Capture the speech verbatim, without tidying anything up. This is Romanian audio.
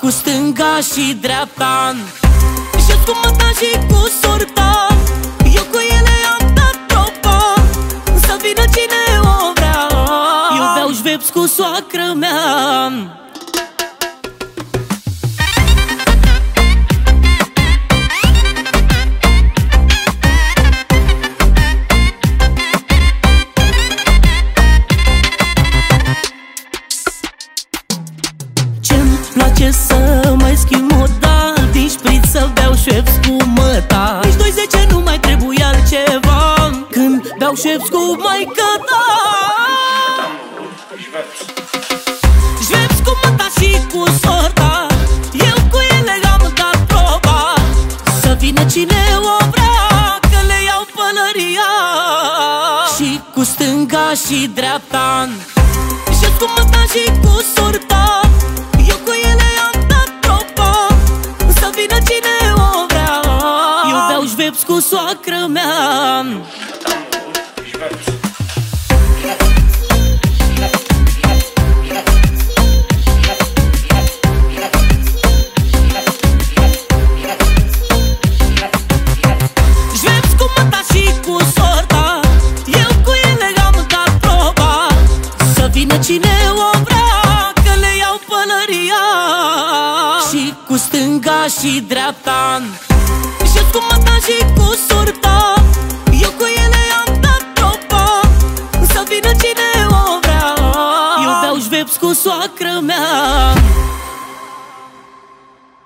cu stânga și dreapta, și cu măta și cu sorta. Eu cu ele am dat tropa, să vină cine o vrea. Eu beau șveps cu soacră mea. Ce-mi place să mai schimb modal, din șpriț să beau șveps cu măta. Nici doisprezece nu mai trebuie altceva când beau șveps cu maică-ta. Șveps cu măta și cu sorta, eu cu ele am dat proba, să vină cine o vrea, că le iau pălăria. Și cu stânga și dreapta, și cu măta și cu sorta, eu cu ele am dat tropa, să vină cine o vrea. Eu beau șveps cu soacră mea. Șveps cu măta și cu sorta, eu cu ele am dat proba, să vină cine o vrea, că le iau pălăria. Și cu stânga și dreapta, și cu măta și cu sorta, eu cu ele am dat tropa, să vină cine o vrea. Eu beau șveps cu soacră mea.